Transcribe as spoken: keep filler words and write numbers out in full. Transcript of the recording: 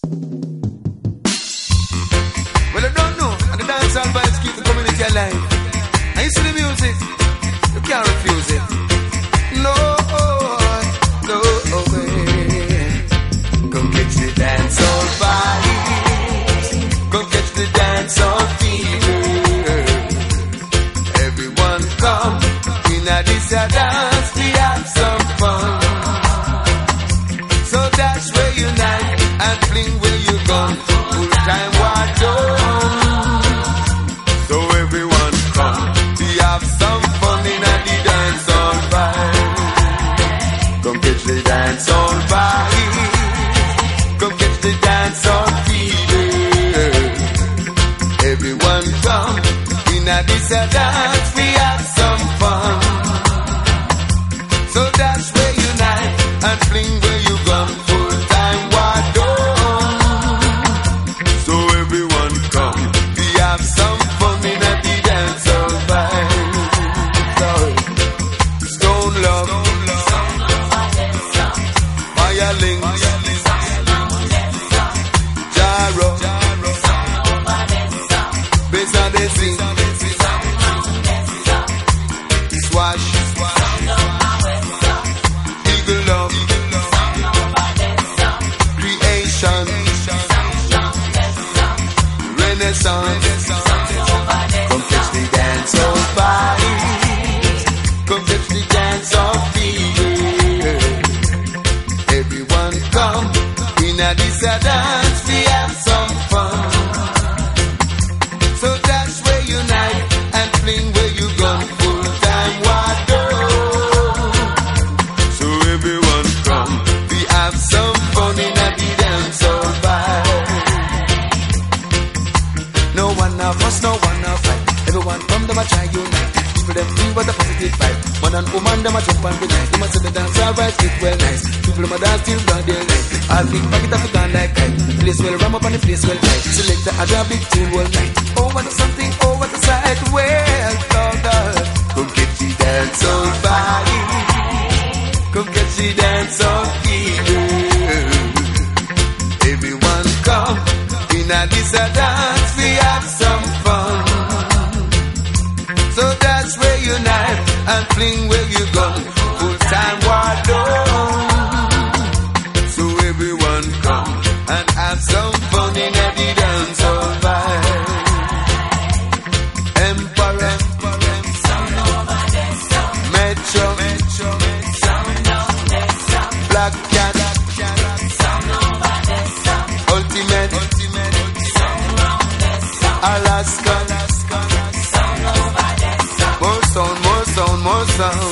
Well, I don't know, and the dancehall vibes keep the community alive. And you see the music, you can't refuse it. No, no way. Come catch the dancehall vibes. Come catch the dancehall fever. Everyone come in a this a dance, we have some fun. So dash where you night and fling where you gone. Full time watch on. So everyone come, we have some fun in a the dancehall vibe. Come catch the dancehall vibe. Come catch the dancehall fever. Everyone come in a this a dance, we have some fun. So dash where you night and fling where you gone. Full time watch on. So everyone come, we have some fun in a the dancehall vibe. Stone Love, Fire Link, Jaro, Besa de Sing, Swash, Eagle Love, Creation, Renaissance. Come catch the dancehall vibes. Come catch the dancehall fever. Everyone come in a this a dance, we have some fun. So that's where you night and fling where you gone. Full time water. So everyone come, we have some fun in a the dancehall vibe. No one of us, no one of fight. Everyone come, them a try unite. People them feel what a positive vibe. Man and woman, them a jump and be nice. Them a say the dancehall vibes get well nice. People them a dance till God day night. All big packet up gone like kite. The place well ram up and the place well tight. Select the other big tune all night. Oh what a something, oh what a sight. Well done, done. Come get the dancehall vibe. Come get the dancehall fever. Everyone come in a this a dance, we have some fun. So that's where you night and fling where you gone. Full time water. So everyone come and have some fun in a the dancehall vibe. Emperor, Metro, Black Cat, Ultimate, Alaska. More sound, more sound, more sound.